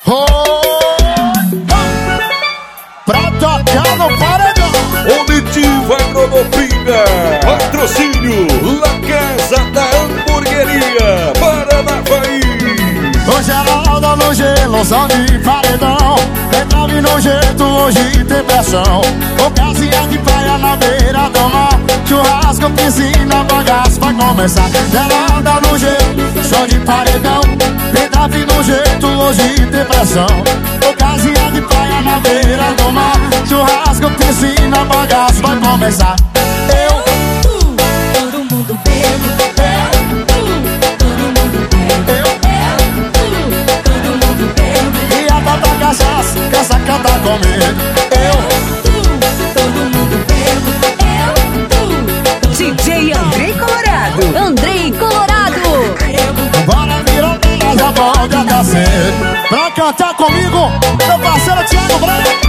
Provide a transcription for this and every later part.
Pra tocar no paredão. Omitivo Agronopinga, patrocínio La Casa da Hamburgueria, Paranavaí. O Geraldo no gelo, som de paredão. Entrave no jeito, hoje tem pressão. Ocasião de praia na beira do mar. Churrasco, piscina, bagaço vai começar. Geraldo no gelo, som de paredão. Entrave no jeito, hoje tem pressão. Ocasião de praia na beira do mar. Churrasco, piscina, bagaço vai começar. Todo mundo bebe. Todo mundo bebe. Todo mundo bebe. E a tata cachaça, que essa canta comigo. Todo mundo bebe. DJ Andrei Colorado. Andrei Colorado. Bora virar delas, já pode até cedo. Pra cantar comigo, meu parceiro Thiago Branco.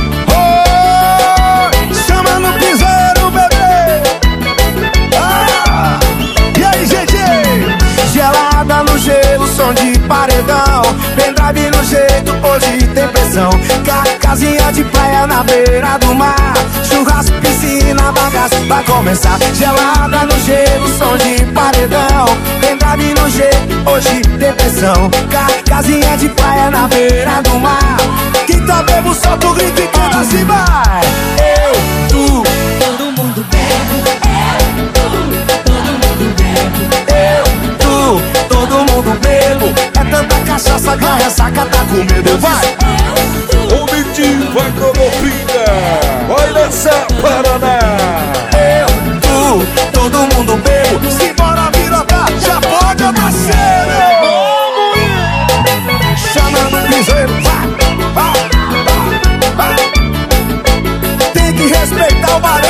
Chama no piseiro, bebê. E aí, gente? Gelada no gelo, som de paredão. Pendrive no jeito, hoje tem pressão. Casinha de praia na beira do mar. Churrasco, piscina, bagaço vai começar. Gelada no gelo, som de paredão. Pendrive no jeito, hoje tem pressão. Casinha de praia na beira do mar. Quem tá bebo, solta o grito e canta assim vai. Todo mundo bebe. Todo mundo bebe. Todo mundo bebo. É tanta cachaça que a ressaca tá com medo. Vai! Omitivo Agronopinga, olha essa Paraná. Todo mundo bebo. Simbora virotar, já pode abastecer. Chama no piseiro, vai. Tem que respeitar o barulho.